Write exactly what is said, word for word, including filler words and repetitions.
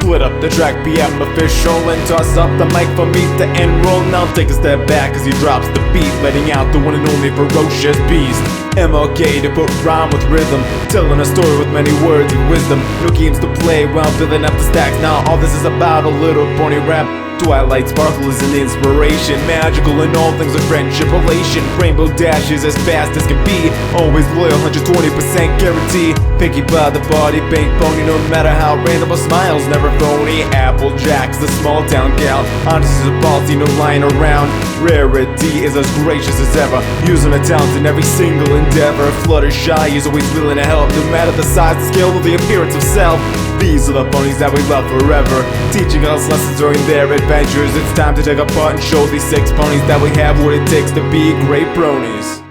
Split up the track, B M official, and toss up the mic for me to enroll. Now take a step back as he drops the beat, letting out the one and only ferocious beast. M L K to put rhyme with rhythm, telling a story with many words and wisdom. No games to play while building up the stacks. Now all this is about a little pony rap. Twilight sparkle is an inspiration, magical in all things of friendship, relation. Rainbow dashes as fast as can be, always loyal, one hundred twenty percent guarantee. Picky by the body, bank pony, no matter how random, a smile's never phony. Applejack's the small town gal, honest as a ballsy, no lying around. Rarity is as gracious as ever, using her talent in every single endeavor. Fluttershy is always willing to help, no matter the size, the scale, or the appearance of self. These are the ponies that we love forever, teaching us lessons during their adventures. It's time to take apart and show these six ponies that we have what it takes to be great bronies.